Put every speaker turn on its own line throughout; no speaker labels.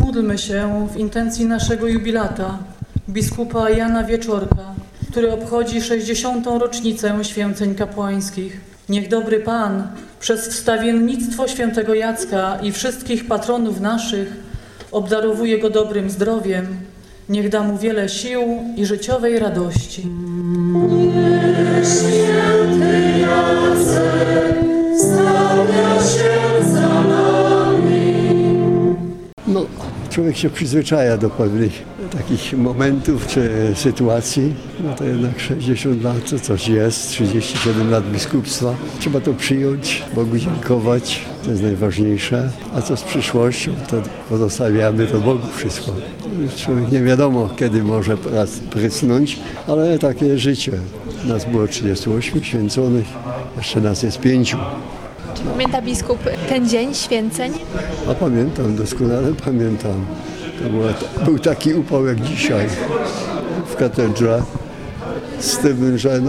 Módlmy się w intencji naszego jubilata, biskupa Jana Wieczorka, który obchodzi 60. rocznicę święceń kapłańskich. Niech dobry Pan przez wstawiennictwo świętego Jacka i wszystkich patronów naszych obdarowuje go dobrym zdrowiem. Niech da mu wiele sił i życiowej radości.
Niech święty Jacek stawia się za nami.
No, człowiek się przyzwyczaja do pewnych takich momentów czy sytuacji. No to jednak 60 lat to coś jest, 37 lat biskupstwa. Trzeba to przyjąć, Bogu dziękować, to jest najważniejsze. A co z przyszłością, to pozostawiamy to Bogu wszystko. Już człowiek nie wiadomo, kiedy może raz prysnąć, ale takie życie. Nas było 38 święconych, jeszcze nas jest 5.
Czy pamięta biskup ten dzień święceń?
A pamiętam, doskonale pamiętam. Był taki upał jak dzisiaj w katedrze, z tym, że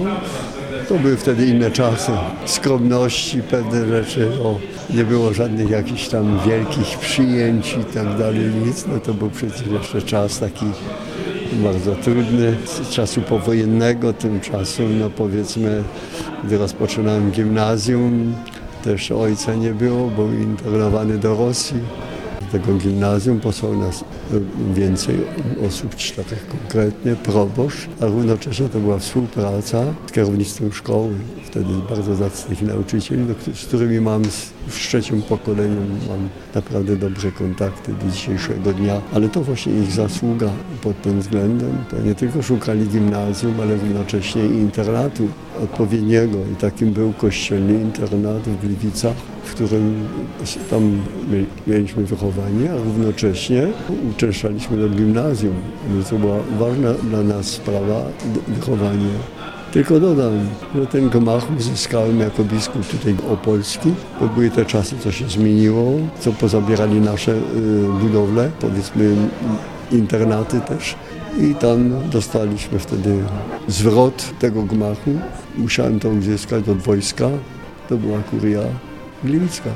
to były wtedy inne czasy, skromności, pewne rzeczy, nie było żadnych jakichś tam wielkich przyjęć i tak dalej, nic. No to był przecież jeszcze czas taki bardzo trudny, z czasu powojennego, tymczasem, powiedzmy, gdy rozpoczynałem gimnazjum, też ojca nie było, był internowany do Rosji. Do tego gimnazjum posłał nas więcej osób, 4 konkretnie, proboszcz, a równocześnie to była współpraca z kierownictwem szkoły. Wtedy bardzo zacnych nauczycieli, z którymi mam w 3. pokoleniu mam naprawdę dobre kontakty do dzisiejszego dnia, ale to właśnie ich zasługa pod tym względem. To nie tylko szukali gimnazjum, ale równocześnie i internatu odpowiedniego i takim był kościelny internat w Gliwicach, w którym tam mieliśmy wychowanie, a równocześnie uczęszczaliśmy do gimnazjum. To była ważna dla nas sprawa, wychowanie. Tylko dodam, że ten gmach uzyskałem jako biskup tutaj opolski, bo były te czasy, co się zmieniło, co pozabierali nasze budowle, powiedzmy internaty też. I tam dostaliśmy wtedy zwrot tego gmachu. Musiałem to uzyskać od wojska. To była kuria gliwicka.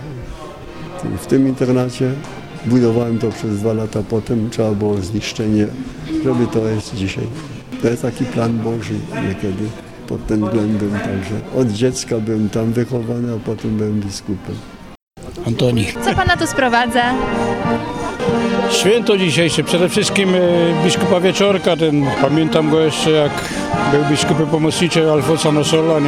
W tym internacie budowałem to przez 2 lata, potem trzeba było zniszczenie, żeby to jest dzisiaj. To jest taki plan Boży niekiedy pod tym względem. Także od dziecka byłem tam wychowany, a potem byłem biskupem.
Antoni.
Co pana tu sprowadza?
Święto dzisiejsze, przede wszystkim biskupa Wieczorka, pamiętam go jeszcze jak był biskupem pomocniczym Alfonsa Nosola.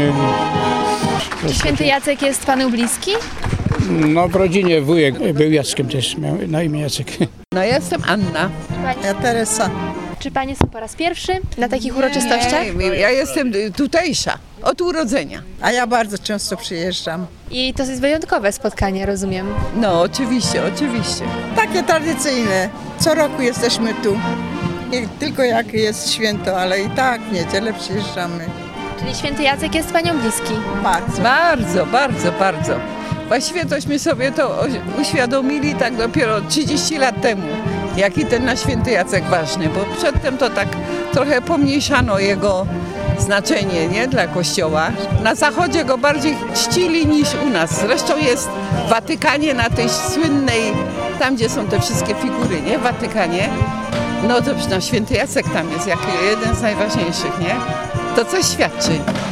Czy święty Jacek jest panu bliski?
No w rodzinie wujek był Jackiem też, miał na imię Jacek.
No ja jestem Anna.
Ja Teresa.
Czy panie są po raz pierwszy na takich uroczystościach?
Nie, ja jestem tutejsza, od urodzenia.
A ja bardzo często przyjeżdżam.
I to jest wyjątkowe spotkanie, rozumiem.
No oczywiście, oczywiście.
Takie tradycyjne. Co roku jesteśmy tu. Nie tylko jak jest święto, ale i tak w niedzielę przyjeżdżamy.
Czyli święty Jacek jest panią bliski?
Bardzo.
Bardzo, bardzo, bardzo. Właściwie tośmy sobie to uświadomili tak dopiero 30 lat temu, jaki ten nasz święty Jacek ważny, bo przedtem to tak trochę pomniejszano jego znaczenie, nie, dla Kościoła. Na Zachodzie go bardziej czcili niż u nas. Zresztą jest w Watykanie na tej słynnej, tam gdzie są te wszystkie figury, nie, w Watykanie. No to na święty Jacek tam jest jako jeden z najważniejszych, nie? To coś świadczy.